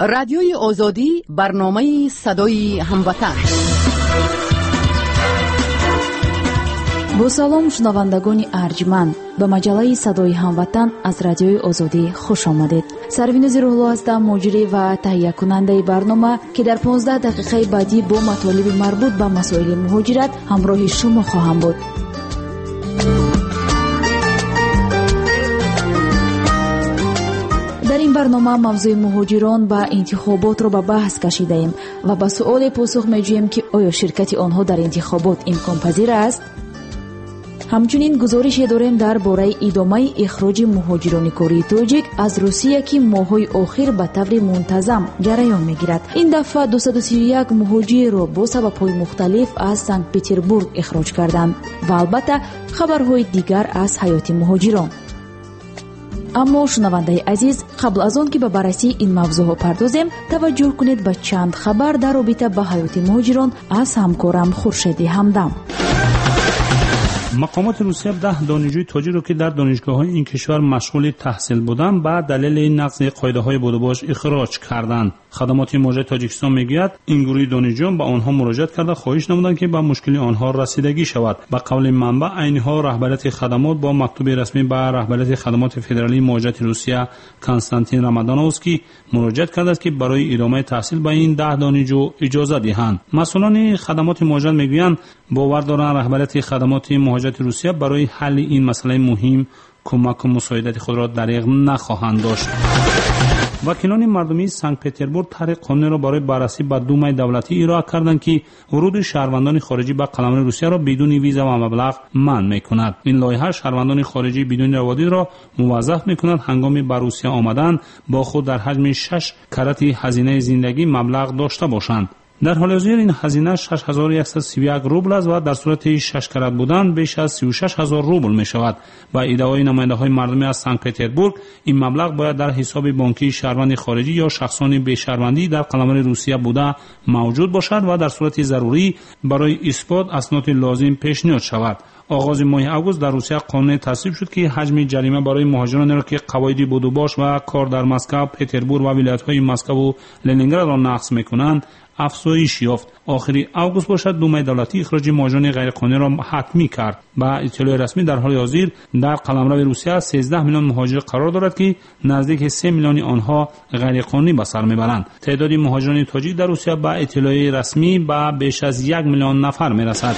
رادیوی آزادی برنامه صدای هموطن. با سلام شنوندگان ارجمند، به مجله صدای هموطن از رادیوی آزادی خوش آمدید. سرویناز روح‌الله هستم، مجری و تهیه کننده برنامه که در 15 دقیقه بعدی با مطالب مربوط به مسائل مهاجرت همراه شما خواهم بود. در این برنامه موضوع مهاجران و انتخابات را به بحث کشیده ایم و به سؤال پاسخ می‌جوییم که آیا شرکت آنها در انتخابات امکان پذیر است؟ همچنین گزارش داریم درباره ادامه اخراج مهاجران کره تاجیک از روسیه که ماه‌های آخر به طور منتظم جریان می‌گیرد. این دفعه 231 مهاجر را با سبب‌های مختلف از سنت پترزبورگ اخراج کردند و البته خبرهای دیگر از حیات مهاجران. اما شنونده عزیز، قبل از آن که به بررسی این موضوع پردازیم، توجه کنید به چند خبر در رابطه با حیات مهاجران از همکارم خورشید همدم. مقامات روسیه 10 دانشجوی تاجیک را که در دانشگاه‌های این کشور مشغول تحصیل بودند به دلیل نقض قاعده‌های بودوباش اخراج کردند. خدمات مهاجرت تاجیکستان میگوید این گروه دانشجویان به آنها مراجعه کرده خواهش نمودند که به مشکل آنها رسیدگی شود. به قول منبع، اینها رهبریت خدمات با مکتوب رسمی به رهبریت خدمات فدرالی مهاجرت روسیه کنستانتین رامادانوفسکی مراجعه کرده است که برای ادامه تحصیل به این 10 دانشجو اجازه دهند. مسئولان خدمات مهاجرت میگویند باور دارند رهبریت خدمات مهاجرت روسیه برای حل این مسئله مهم کمک و مساعدت خود را دریغ نخواهند داشت. وکیلان مردمی سنت پترزبورگ طرح قانونی را برای بررسی به دومای دولتی ارائه کردند که ورود شهروندان خارجی به قلمرو روسیه را بدون ویزا و مبلغ منع می‌کند. این لایحه شهروندان خارجی بدون روادید را موظف می‌کند هنگام به روسیه آمدن با خود در حجم 6 کرات هزینه زندگی مبلغ داشته باشند. در حال حاضر این هزینه 6131 روبل است و در صورت 6 کرات بودن بیش از 36000 روبل می شود. با ادعای نماینده‌های مردمی از سنت پترزبورگ این مبلغ باید در حساب بانکی شهروند خارجی یا شخصان بی شهروندی در قلمرو روسیه بوده موجود باشد و در صورت ضروری برای اثبات اسناد لازم پیشنهاد شود. آغاز ماه آگوست در روسیه قانون تصویب شد که حجم جریمه برای مهاجرانی را که قواعد بودوباش و کار در مسکو، پترزبورگ و ولایت‌های مسکو و لنینگراد را نقض می‌کنند افزایش یافت. آخری آگوست باشد دومای دولتی اخراج مهاجران غیرقانونی را حتمی کرد. با اطلاع رسمی در حال حاضر در قلمرو روسیه 13 میلیون مهاجر قرار دارد که نزدیک 3 میلیون آنها غیرقانونی به سر میبرند. تعداد مهاجران تاجیک در روسیه با اطلاع رسمی به بیش از 1 میلیون نفر میرسد.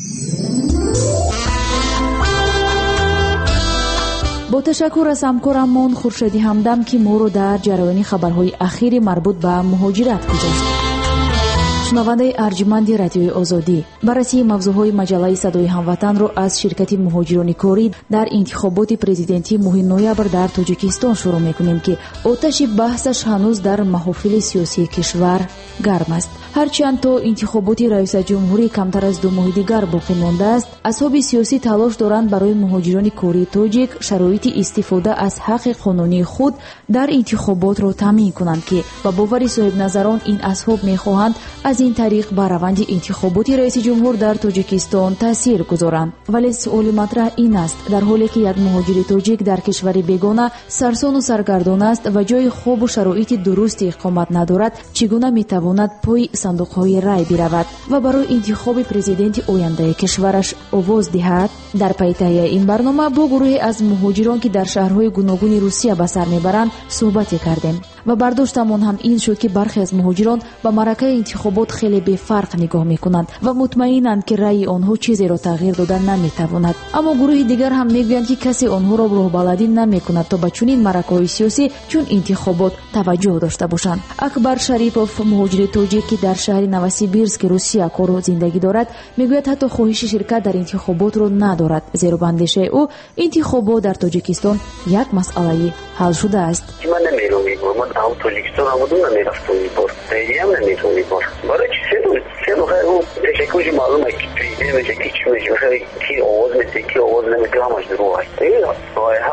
با تشکر از همکارمان خورشید همدم که ما رو در جریان خبرهای اخیر مربوط به مهاجرت گذاشت. شنونده ارجمند رادیوی آزادی، بررسی موضوعهای مجله صدای هموطن را از شرکت مهاجران کره در انتخابات پرزیدنتی ماه نوامبر در تاجیکستان شروع می‌کنیم که آتش بحثش هنوز در محافل سیاسی کشور گرم است. هرچند تا انتخابات رئیس جمهوری کمتر از 2 ماه دیگر باقی مانده است، اصحاب سیاسی تلاش دارند برای مهاجران کره تاجیک شرایط استفاده از حق قانونی خود در انتخابات را تامین کنند که با باور صاحب نظران این اصحاب می‌خواهند از این طریق بر روند انتخابات رئیس جمهور در تاجیکستان تاثیر گذارند. ولی سوال مطرح این است در حالی که یک مهاجر تاجیک در کشور بیگانه سرسان و سرگردان است و جای خوب و شرایط درست اقامت ندارد، چگونه میتواند پای صندوق‌های رای برود و برای انتخاب پرزیدنت آینده کشورش آواز دهد؟ در پی تهیه این برنامه با گروهی از مهاجران که در شهرهای گوناگون روسیه به سر میبرند صحبت کردیم و برداشتمان هم این شد که برخی از مهاجران به معرکه انتخابات خیلی به فرق نگاه میکنند و مطمئنند که رأی آنها چیزی را تغییر دادن نمیتواند. اما گروه دیگر هم میگویند که کسی آنها را راهبردی نمیکند تا به چنین معرکه‌های سیاسی چون انتخابات توجه داشته باشند. اکبر شریپوف، مهاجر تاجیک که در شهر نوسیبیرسک روسیه کار و زندگی دارد، میگوید حتی خواهش شرکت در انتخابات را ندارد، زیرا به اندیشه او انتخابات در تاجیکستان یک مسئله حل شده است. او تاجیکستان آمدون نمیرفتم میبار دیگه هم نمیتون میبار برای چی سه دو خیلی او تشکوشی معلومه که پیده میشه که چی میشه خیلی کی آواز میده کی آواز نمیده همش درو هست دیگه رای حق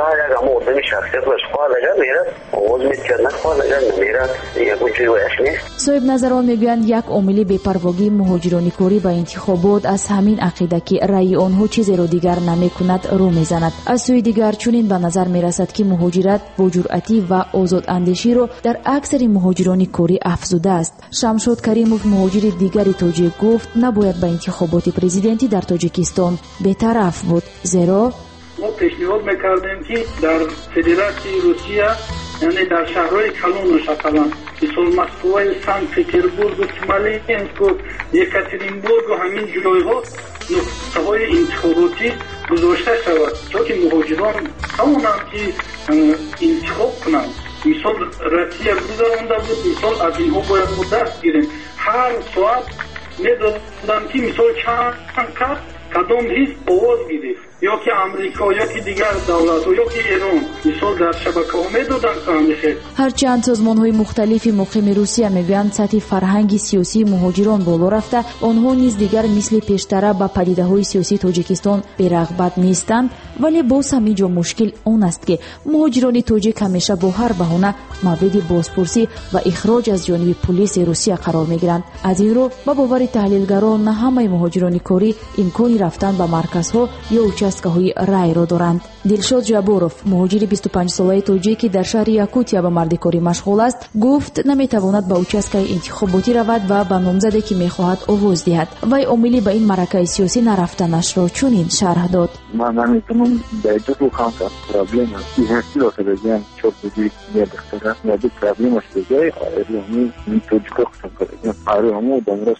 هر یک آدم شخصیت باش خواهد اگر میرد آواز میتکرد نخواهد اگر نمیرد یک جویش نیست. صاحب نظران میگویند یک عامل بی‌پرواگی مهاجران کوری به انتخابات از همین عقیده که رأی آنها چیزی را دیگر نمیکند رو میزند. از سوی دیگر چنین به نظر میرسد که مهاجرت با جرأتی و آزاد اندیشی را در اکثر مهاجران کوری افزوده است. شمشاد کریموف مهاجر دیگری تاجیک گفت نباید به انتخابات پرزیدنتی در تاجیکستان بی‌طرف بود، زیرا ما پیشنهاد میکردیم که در فدراسیون روسیه یعنی در شهرهای کلان و شکلان مثل مسکو، سنت پترزبورگ و سمولینسک و یکاترینبورگ و همین جایها نقطه‌های انتخاباتی گذاشته شود تا که مهاجران توانند که انتخاب کنند. مثال روسیه گذرانده بود، مثال از اینها باید ما دست گیریم. هر ساعت میدادند که مثال چند کس کدام حزب آواز گرفت، یا که امریکا یا که دیگر دولت یا که ایران مثال در شبکه ها میدادن که هرچند سازمان‌های مختلفی مقیم روسیه میگویند سطح فرهنگ سیاسی مهاجران بالا رفته، آنها نیز دیگر مثل پیشتر به پدیده‌های سیاسی تاجیکستان بی‌رغبت نیستند، ولی باز هم اینجا مشکل آن است که مهاجران تاجیک همیشه با هر بهانه مورد بازپرسی و اخراج از جانب پلیس روسیه قرار میگیرند. از این رو با باور تحلیلگران نه همه مهاجران کوری امکانی رفتن به مرکزها یا участкаҳои райро доранд. дилшод ҷаборов муҳоҷири 25 солаи тоҷики дар шаҳри якутия ба мардикорӣ машғул аст гуфт наметавонад ба участкаи интихоботӣ равад ва ба номзаде ки мехоҳад овоз диҳад. вай омили ба ин маъракаи сиёсӣ нарафтанашро чунин шарҳ дод: ман наметавонам дар ҷо ҳамка проблема иҳтиро кардем чор буди медахтара яди проблема шудаи айрони тоҷико хусам кардем айрони домрос.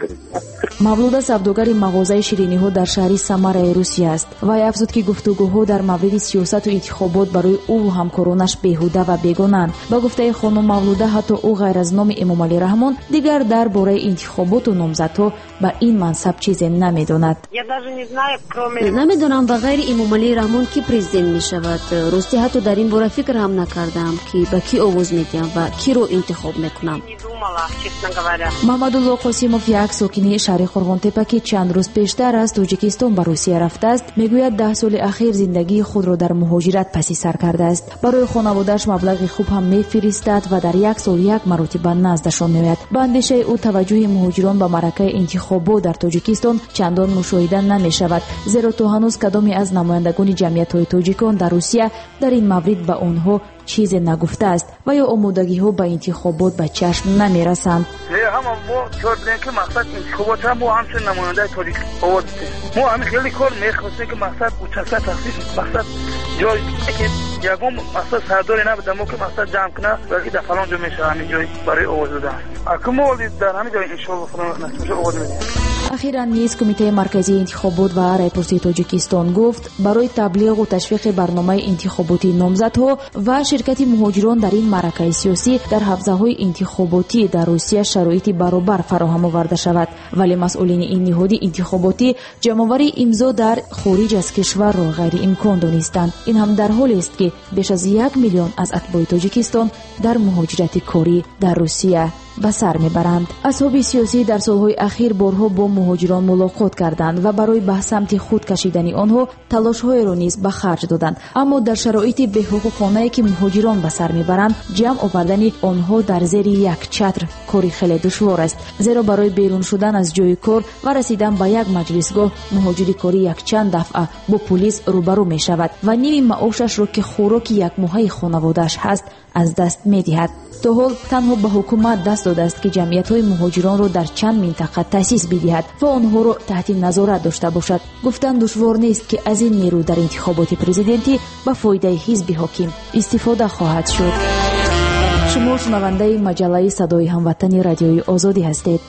мавлуда савдогари мағозаи шириниҳо дар шаҳри самараи русия аст. вай афзуд ки гуфтугӯҳо дар мавриди сиёсату интихобот барои ӯ ҳамкоронаш беҳуда ва бегонаанд. ба гуфтаи хонум мавлуда ҳатто ӯ ғайр аз номи эмомалӣ раҳмон дигар дар бораи интихоботу номзадҳо ба ин мансаб чизе намедонад. намедонам ба ғайри эмомалӣ раҳмон ки президент мешавад. рости ҳатто дар ин бора фикр ҳам накардам ки ба кӣ овоз медиҳам ва киро интихоб мекунам. маҳмадулло қосимов як сокини шаҳри қурғонтепа ки чанд рӯз пештар аз тоҷикистон ба русия рафтааст мегӯяд 10 соли ахир зиндагии худро дар муҳоҷират паси сар кардааст. барои хонаводааш маблағи хуб ҳам мефиристад ва дар як сол як маротиба наздашон меояд. ба андешаи ӯ таваҷҷӯҳи муҳоҷирон ба маъракаи интихобот дар тоҷикистон чандон мушоҳида намешавад, зеро то ҳанӯз кадоме аз намояндагони ҷамъиятҳои тоҷикон дар русия дар ин маврид ба онҳо чизе нагуфтааст ва ё омодагиҳо ба интихобот ба чашм намерасанд. ҳама мо чордем ки мақсад интихобот ҳам мо ҳамчун намояндаи тоҷик овоз дидем. мо ҳами хеле кор мехостем ки мақсад участка тахсис мақсад ҷой ки ягон мақсад сардори набуда мо ки мақсад ҷамъ кунад балки дар фалон ҷо мешава ҳамин ҷой барои овоз додан. акум мо дар ҳамин ҷой иншоалло худо насиб шуд овоз медиҳем. ахиран низ кумитаи марказии интихобот ва райпурсии тоҷикистон гуфт барои таблиғу ташвиқи барномаи интихоботии номзадҳо ва ширкати муҳоҷирон дар ин маъракаи сиёсӣ дар ҳавзаҳои интихоботӣ дар русия шароити баробар фароҳам оварда шавад, вале масъулини ин ниҳоди интихоботӣ ҷамъовари имзо дар хориҷ аз кишварро ғайриимкон донистанд. ин ҳам дар ҳолест ки беш аз 1 миллион аз атбои тоҷикистон дар муҳоҷирати корӣ дар русия ба сар мебаранд. асҳоби сиёсӣ дар солҳои ахир борҳо бо муҳоҷирон мулоқот карданд ва барои ба самти худ кашидани онҳо талошҳоеро низ ба харҷ доданд. аммо дар шароити беҳуқуқонае ки муҳоҷирон ба сар мебаранд ҷамъ овардани онҳо дар зери як чатр кори хеле душвор аст, зеро барои берун шудан аз ҷои кор ва расидан ба як маҷлисгоҳ муҳоҷири корӣ якчанд дафъа бо пулис рӯбарӯ мешавад ва ними маошашро ки хӯроки якмоҳаи хонаводааш ҳаст аз даст медиҳад. то ҳол танҳо ба ҳукумат даст додааст ки ҷамъиятҳои муҳоҷиронро дар чанд минтақа таъсис бидиҳад ва онҳоро таҳти назорат дошта бошад. гуфтан душвор нест ки аз ин нерӯ дар интихоботи президентӣ ба фоидаи ҳизби ҳоким истифода хоҳад шуд. шумо шунавандаи маҷаллаи садои ҳамватани радиои озодӣ ҳастед.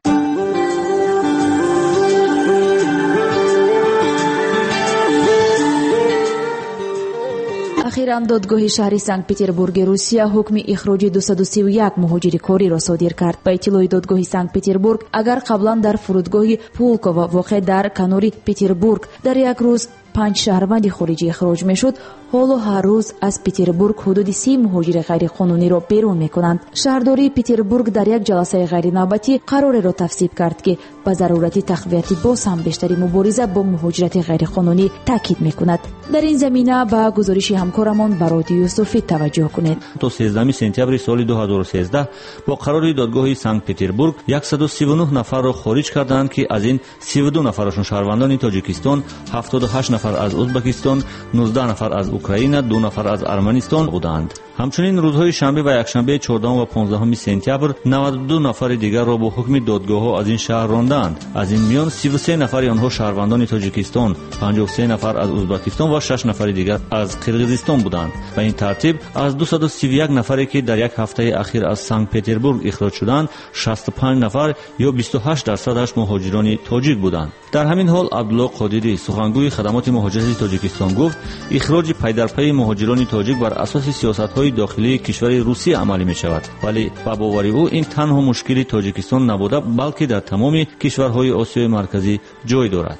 ахиран додгоҳи шаҳри санкт-петербурги русия ҳукми ихроҷи 231 муҳоҷири кориро содир кард. ба иттилои додгоҳи санкт-петербург агар қаблан дар фурудгоҳи пулково воқеъ дар канори петербург дар як рӯз 5 شهروند خارجی اخراج میشد، حالا هر روز از پتربورگ حدود 30 مهاجر غیرقانونی را بیرون میکنند. شهرداری پتربورگ در یک جلسه غیر نوبتی قراری را تصویب کرد که به ضرورت تقویت باز هم بیشتری مبارزه با مهاجرت غیرقانونی تاکید میکند. در این زمینه به گزارش همکارمان برات یوسفی توجه کنید. تا 13 سپتامبر سال 2013 با قرار دادگاه سنت پتربورگ 139 نفر را خارج کردند که از این 32 نفرشون شهروندان تاجیکستان، 78 نفر از ازبکستان، 19 نفر از اوکراین، 2 نفر از ارمنستان بودند. همچنین روزهای شنبه و یکشنبه 14 و 15 سپتامبر 92 نفر دیگر را با حکم دادگاه‌ها از این شهر راندند. از این میان 33 نفر آنها شهروندان تاجیکستان، 53 نفر از ازبکستان و 6 نفر دیگر از قرقیزستان بودند. به این ترتیب از 231 نفری که در یک هفته اخیر از سنت پتربورگ اخراج شدند، 65 نفر یا 28% مهاجران تاجیک بودند. در همین حال عبدالله قادری، سخنگوی خدمات مهاجرت تاجیکستان، گفت اخراج پی در پی مهاجران تاجیک بر اساس سیاست‌های داخلی کشور روسیه عملی می‌شود، ولی با باور او این تنها مشکل تاجیکستان نبوده بلکه در تمام کشورهای آسیای مرکزی جای دارد.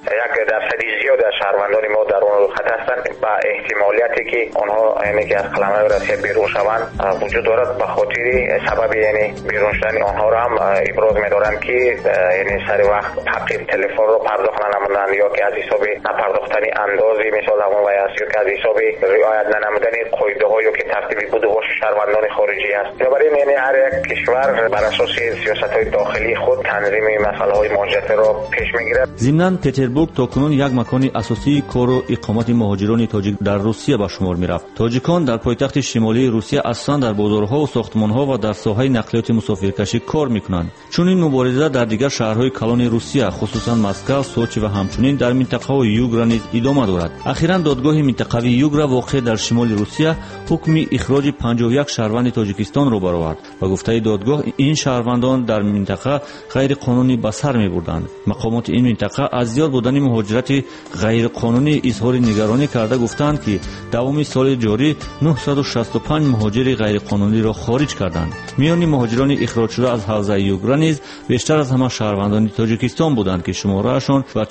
شهروندان ما در اون خط هستند و احتمالیتی که آنها یعنی که از قلمرو روسیه بیرون شوند وجود دارد. به خاطر سبب یعنی بیرون شدن آنها را هم ابراز می‌دارند که یعنی سر وقت حق تلفن رو پرداخت ننمودند یا که از حساب نپرداختن اندازی مثال همون و یا که از حساب رعایت ننمودن قاعده‌هایی که ترتیبی بوده باشه شهروندان خارجی است. بنابراین یعنی هر یک کشور بر اساس سیاست‌های داخلی خود تنظیم مسائل مهاجرت را پیش می‌گیرد. ضمناً پتربورگ تاکنون یک مکان اساسی کار و اقامت مهاجران تاجیک در روسیه به شمار می‌رفت. تاجیکان در پایتخت شمالی روسیه اصلا در بازارها و ساختمان‌ها و در ساحه نقلیات مسافرکشی کار می‌کنند. چون این مبارزه در دیگر شهرهای کلان روسیه خصوصاً مسکو، سوچی و همچنین در منطقه یوگرا نیز ادامه دارد. اخیراً دادگاه منطقوی یوگرا واقع در شمال روسیه حکم اخراج 51 شهروند تاجیکستان را برآورد و گفته دادگاه این شهروندان در منطقه غیر قانونی به سر می‌بردند. مقامات این منطقه از زیاد بودن مهاجرت غیر قانونی اظهار نگرانی کرده گفتند که دوام سال جاری 965 مهاجر غیر قانونی را خارج کردند. میان مهاجران اخراج شده از حوزه یوگرا نیز بیشتر از همه شهروندان تاجیکستان بودند که شمارهشان به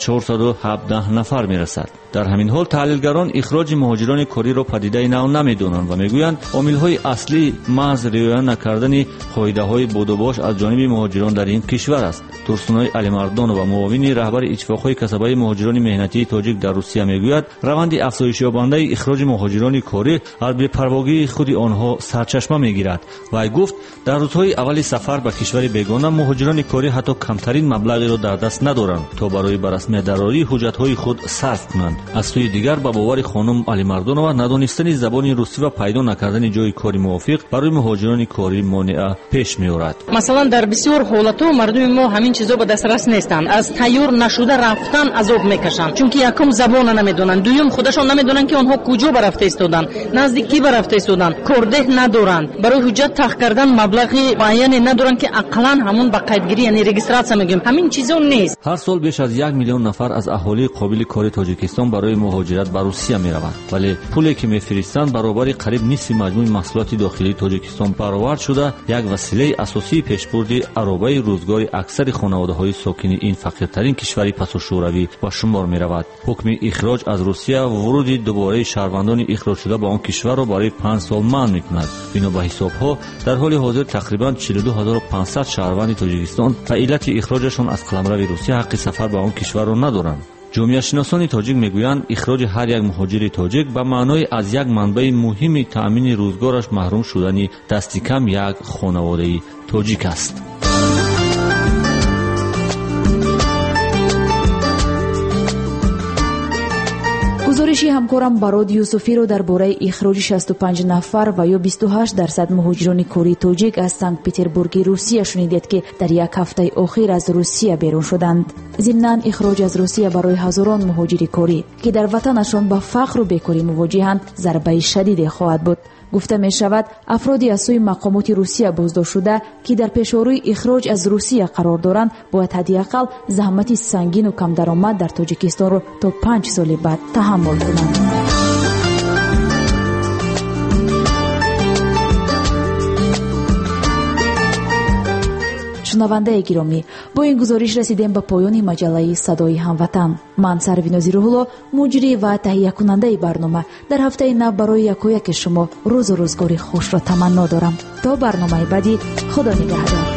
417 نفر میرسد. در همین حال تحلیلگران اخراج مهاجران کاری را پدیده نو نمیدانند و میگویند عامل‌های اصلی محض رعایت نکردن قاعده‌های بودوباش از جانب مهاجران در این کشور است. ترسنای علیمردان و معاون رهبر اتفاقهای کسبه مهاجران مهنتی تاجیک در روسیه میگوید روند افزایش یابنده اخراج مهاجران کاری از بی‌پرواگی خود آنها سرچشمه میگیرد و گفت در روزهای اول سفر به کشور بیگانه مهاجران کاری حتی کمترین مبلغی را در دست ندارند تا برای به رسمی دراری حجت‌های خود صرف کنند. از سوی دیگر با باور خانم علیمردانова ندانستن زبان روسی و پیدا نکردن جای کاری موافق برای مهاجران کاری مانع پیش می‌آورد. مثلا در بسیار حالت‌ها مردم ما همین چیزا به دسترس نیستند. از تیار نشده رفتن عذاب میکشند چون که یکم زبان نمیدونن، دوم خودشون نمیدونن که آنها کجا برفته ایستادن، نزدیک کی برفته ایستادن، کارده ندارند، برای حجت تحقیق کردن مبلغی معینی ندارن که عقلاً همون با قیدگیری یعنی رجیستراسیون میگیم همین چیزا نیست. هر سال بیش از 1 میلیون نفر از اهالی قابل کار تاجیکستان برای مهاجرت به روسیه میروند، ولی پولی که میفرستند برابر قریب نصف مجموع محصولات داخلی تاجیکستان برآورد شده یک وسیله اساسی پیشبرد عربه روزگار اکثر خانواده‌های ساکن این فقیرترین کشور پس‌الشوروی به شمار می‌رود. حکم اخراج از روسیه ورود دوباره شهروندان اخراج شده به آن کشور را برای 5 سال منع می‌کند. بنا به حساب‌ها در حال حاضر تقریباً 42500 شهروند تاجیکستان به علت اخراجشان از قلمرو روسیه حق سفر به آن کشور را ندارند. جامعه شناسان تاجیک میگویند اخراج هر یک مهاجر تاجیک به معنای از یک منبع مهم تأمین روزگارش محروم شدن دست کم یک خانواده تاجیک است. گزارشی همکارم براد یوسفی رو درباره اخراج 65 نفر و یا 28% مهاجران کاری تاجیک از سنت پتربورگ روسیه شنیدید که در یک هفته اخیر از روسیه بیرون شدند. ضمناً اخراج از روسیه برای هزاران مهاجر کاری که در وطنشان با فقر و بیکاری مواجهند ضربه شدید خواهد بود. گفته می شود افرادی از سوی مقامات روسیه بازداشت شده که در پیش‌روی اخراج از روسیه قرار دارند باید حداقل زحمت سنگین و کم درآمد در تاجیکستان را تا 5 سال بعد تحمل کنند. шунавандаи гиромӣ, бо ин гузориш расидем ба поёни маҷаллаи Садои ҳамватан. ман Сарвинози Рӯҳулло, муҷрӣ ва таҳиякунандаи барнома, дар ҳафтаи нав барои якояки шумо рӯзу рӯзгори хушро таманно дорам. то барномаи баъди, худо нигаҳдор.